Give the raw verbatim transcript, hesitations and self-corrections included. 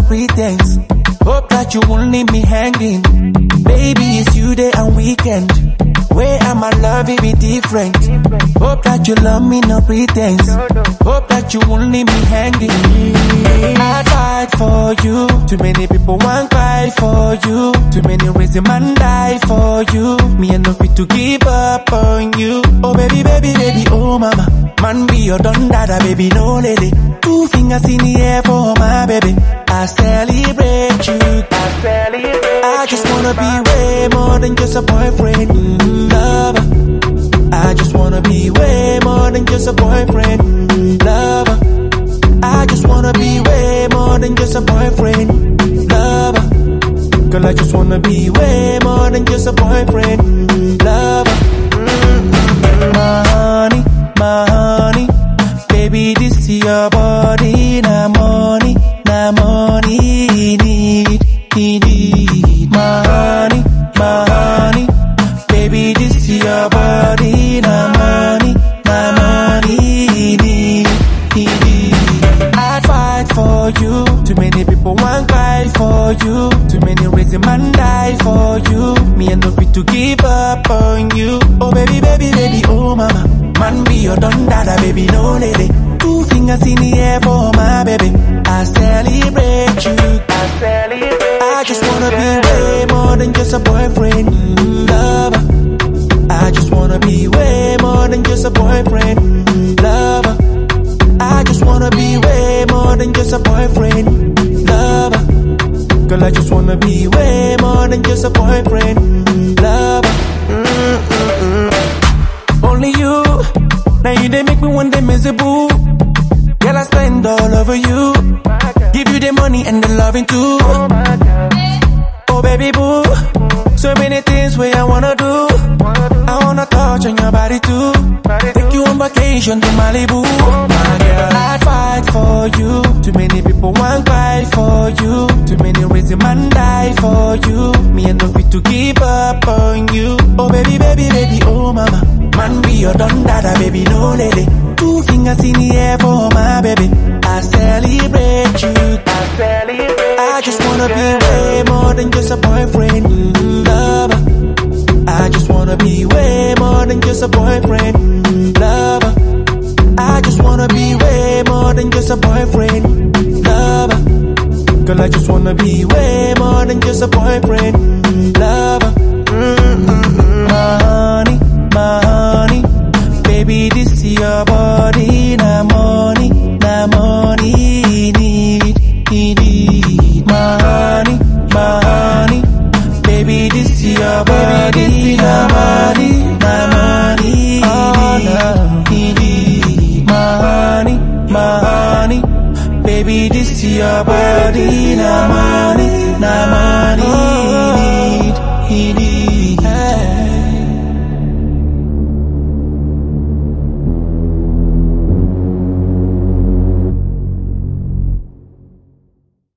pretense. Hope that you won't leave me hanging. Baby, it's you day and weekend. Where am I love it be different. Hope that you love me, no pretense. Hope that you won't leave me hanging. I'd fight for you. Too many people want cry for you. Too many reasons man die for you. Me and no fit to give up on you. Oh baby, baby, baby, oh mama. Man be your don dada, baby, no lady. Two fingers in the air for my baby. I celebrate you. I celebrate. I just wanna be way more than just a boyfriend, mm, lover. I just wanna be way more than just a boyfriend, mm, lover. I just wanna be way more than just a boyfriend, lover. Girl, I just wanna be way more than just a boyfriend, mm, lover. Mm-hmm. My honey, my honey, baby, this is your body, na money, na money, need, need, need. My honey, my honey, baby, this is your body, na money, na money, need, need, need. I'd fight for you. Too many people want cry for you. Too many reasons man die for you. Me and no fit to give up on you. Oh baby, baby, baby, oh mama. Man be your don dada, baby, no lady. Two fingers in the air for my baby. I celebrate you. I celebrate. I just wanna be way more than just a boyfriend, mm, lover. I just wanna be way more than just a boyfriend, mm, lover. I just wanna be way more than just a boyfriend, lover. Girl, I just wanna be way more than just a boyfriend, mm, lover. Mm-mm-mm. Only you, now you they make me one day miserable. Girl, I spend all over you. Give you the money and the loving too. Oh baby boo, so many things where I wanna do. I wanna touch on your body too. Take you on vacation to Malibu. My girl, I'd fight for you. Too many people want cry for you. Too many reasons man die for you. Me and no fit to give up on you. Oh baby, baby, baby, oh mama. Man be your don dada, baby, no lady. Two fingers in the air for my baby. I celebrate you. I celebrate. I just wanna be way more than just a boyfriend, mm, lover. I just wanna be way more than just a boyfriend, mm, lover. I just wanna be way more than just a boyfriend, lover. Girl, I just wanna be way more than just a boyfriend, mm,